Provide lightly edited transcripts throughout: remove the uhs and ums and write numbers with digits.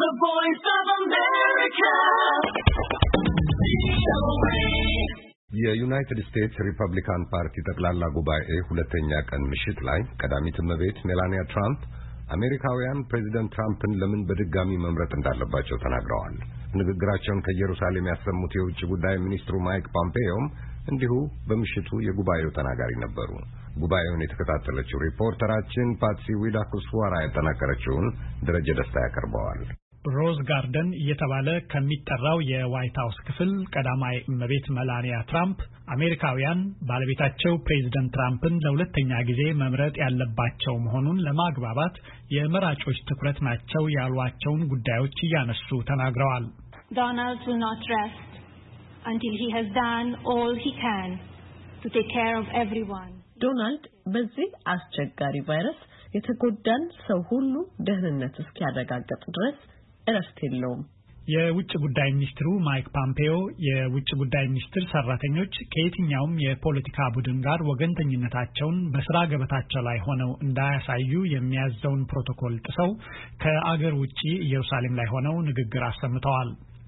The Voice of America. የዩናይትድ ስቴትስ ሪፐብሊካን ፓርቲ ጠቅላላ ጉባኤ ሁለተኛ ቀን ምሽት ላይ ቀዳሚት እመቤት ሜላኒያ ትራምፕ አሜሪካውያን ፕሬዚደንት ትራምፕን ለምን በድጋሚ መምረጥ እንዳለባቸው ተናግረዋል። ንግግራቸውን ከኢየሩሳሌም ያሰሙት የውጭ ጉዳይ ሚኒስትሩ ማይክ ፖምፔዮም እንዲሁ በምሽቱ የጉባኤው ተናጋሪ ነበሩ። ጉባኤውን የተከታተለችው ሪፖርተራችን ፓትሲ ዊዳኩስዋራ ያጠናቀረችውን ደረጀ ደስታ ያቀርበዋል። ሮዝ ጋርደን እየተባለ ከሚጠራው የዋይት ሃውስ ክፍል ቀዳማይ እመቤት ሜላኒያ ትራምፕ አሜሪካውያን ባለቤታቸው ፕሬዝዳንት ትራምፕን ለሁለተኛ ጊዜ መምረጥ ያለባቸው መሆኑን ለማግባባት የመራጮች ትኩረት ናቸው ያሏቸውን ጉዳዮች እያነሱ ተናግረዋል። Donald will not rest until he has done all he can to take care of everyone. ዶናልድ በዚህ አስቸጋሪ ቫይረስ የተጎዳን ሰው ሁሉ ደህንነት እስኪያረጋግጥ ድረስ እረፍት የለውም። የውጭ ጉዳይ ሚኒስትሩ ማይክ ፖምፔዮ የውጭ ጉዳይ ሚኒስትር ሰራተኞች ከየትኛውም የፖለቲካ ቡድን ጋር ወገንተኝነታቸውን በስራ ገበታቸው ላይ ሆነው እንዳያሳዩ የሚያዘውን ፕሮቶኮል ጥሰው ከአገር ውጪ ኢየሩሳሌም ላይ ሆነው ንግግር አሰምተዋል።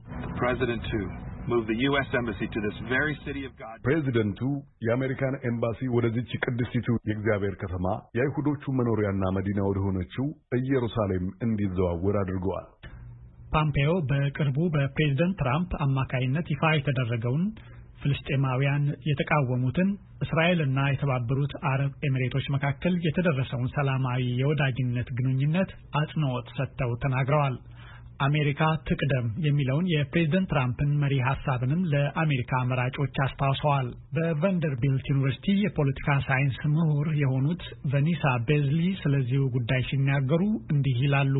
ፕሬዚደንቱ የአሜሪካን ኤምባሲ ወደዚች ቅድስቲቱ የእግዚአብሔር ከተማ የአይሁዶቹ መኖሪያና መዲና ወደሆነችው ኢየሩሳሌም እንዲዘዋወር አድርገዋል። ፖምፔዮ በቅርቡ በፕሬዝዳንት ትራምፕ አማካይነት ይፋ የተደረገውን ፍልስጤማውያን የተቃወሙትን እስራኤልና የተባበሩት አረብ ኤሚሬቶች መካከል የተደረሰውን ሰላማዊ የወዳጅነት ግንኙነት አጽንኦት ሰጥተው ተናግረዋል። አሜሪካ ትቅደም የሚለውን የፕሬዝዳንት ትራምፕን መሪ ሐሳብንም ለአሜሪካ መራጮች አስታውሰዋል። በቫንደርቢልት ዩኒቨርሲቲ የፖለቲካ ሳይንስ ምሁር የሆኑት ቫኒሳ ቤዝሊ ስለዚሁ ጉዳይ ሲናገሩ እንዲህ ይላሉ።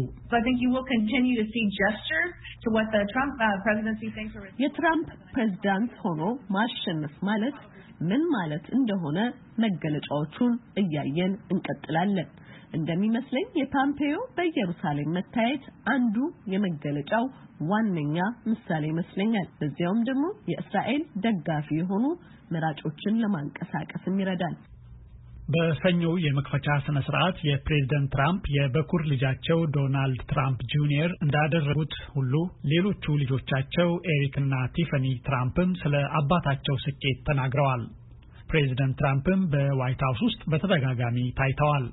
የትራምፕ ፕሬዝዳንት ሆኖ ማሸነፍ ማለት ምን ማለት እንደሆነ መገለጫዎቹን እያየን እንቀጥላለን። እንደሚመስለኝ የፖምፔዮ በኢየሩሳሌም መታየት አንዱ የመገለጫው ዋነኛ ምሳሌ ይመስለኛል። በዚያውም ደግሞ የእስራኤል ደጋፊ የሆኑ መራጮችን ለማንቀሳቀስም ይረዳል። በሰኞው የመክፈቻ ስነ ስርዓት የፕሬዝዳንት ትራምፕ የበኩር ልጃቸው ዶናልድ ትራምፕ ጁኒየር እንዳደረጉት ሁሉ ሌሎቹ ልጆቻቸው ኤሪክ እና ቲፋኒ ትራምፕም ስለ አባታቸው ስኬት ተናግረዋል። ፕሬዝዳንት ትራምፕም በዋይት ሃውስ ውስጥ በተደጋጋሚ ታይተዋል።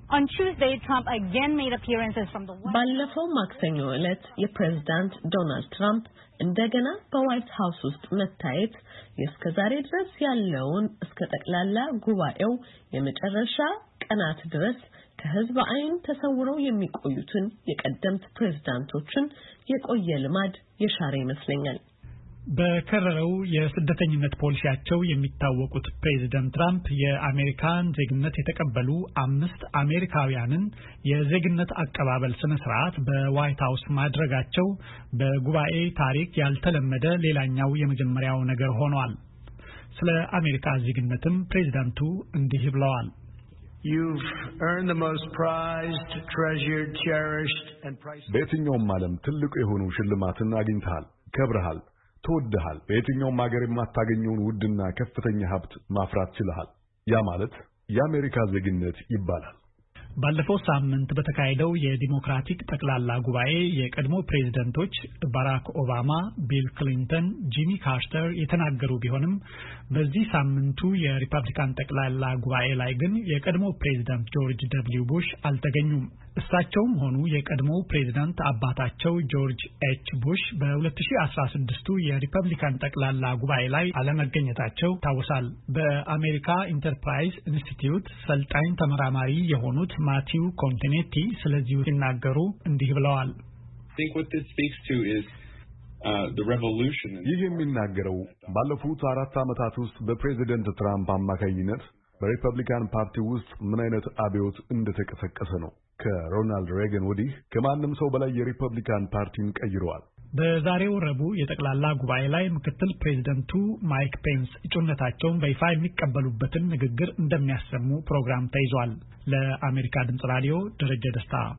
ባለፈው ማክሰኞ ዕለት የፕሬዝዳንት ዶናልድ ትራምፕ እንደገና በዋይት ሃውስ ውስጥ መታየት እስከዛሬ ድረስ ያለውን እስከ ጠቅላላ ጉባኤው የመጨረሻ ቀናት ድረስ ከህዝብ አይን ተሰውረው የሚቆዩትን የቀደምት ፕሬዝዳንቶችን የቆየ ልማድ የሻረ ይመስለኛል። በከረረው የስደተኝነት ፖሊሲያቸው የሚታወቁት ፕሬዝዳንት ትራምፕ የአሜሪካን ዜግነት የተቀበሉ 5 አሜሪካውያንን የዜግነት አቀባበል ስነ ስርዓት በዋይት ሃውስ ማድረጋቸው በጉባኤ ታሪክ ያልተለመደ ሌላኛው የመጀመሪያው ነገር ሆኗል። ስለ አሜሪካ ዜግነትም ፕሬዝዳንቱ እንዲህ ብለዋል። በየትኛውም ዓለም ትልቁ የሆኑ ሽልማትን አግኝተሃል፣ ከብረሃል፣ ተወደሃል። በየትኛውም ሀገር የማታገኘውን ውድና ከፍተኛ ሀብት ማፍራት ችለሃል። ያ ማለት የአሜሪካ ዜግነት ይባላል። ባለፈው ሳምንት በተካሄደው የዲሞክራቲክ ጠቅላላ ጉባኤ የቀድሞ ፕሬዝዳንቶች ባራክ ኦባማ፣ ቢል ክሊንተን፣ ጂሚ ካርተር የተናገሩ ቢሆንም በዚህ ሳምንቱ የሪፐብሊካን ጠቅላላ ጉባኤ ላይ ግን የቀድሞ ፕሬዝዳንት ጆርጅ ደብሊው ቡሽ አልተገኙም። እሳቸውም ሆኑ የቀድሞ ፕሬዝዳንት አባታቸው ጆርጅ ኤች ቡሽ በ2016 የሪፐብሊካን ጠቅላላ ጉባኤ ላይ አለመገኘታቸው ታውሳል። በአሜሪካ ኢንተርፕራይዝ ኢንስቲትዩት ሰልጣኝ ተመራማሪ የሆኑት ማቲው ኮንቲኔቲ ስለዚሁ ሲናገሩ እንዲህ ብለዋል። ይህ የሚናገረው ባለፉት 4 ዓመታት ውስጥ በፕሬዝዳንት ትራምፕ አማካኝነት በሪፐብሊካን ፓርቲ ውስጥ ምን አይነት አብዮት እንደተቀሰቀሰ ነው። ከሮናልድ ሬገን ወዲህ ከማንም ሰው በላይ የሪፐብሊካን ፓርቲን ቀይረዋል። በዛሬው ረቡዕ የጠቅላላ ጉባኤ ላይ ምክትል ፕሬዝዳንቱ ማይክ ፔንስ እጩነታቸውን በይፋ የሚቀበሉበትን ንግግር እንደሚያሰሙ ፕሮግራም ተይዟል። ለአሜሪካ ድምጽ ራዲዮ ደረጀ ደስታ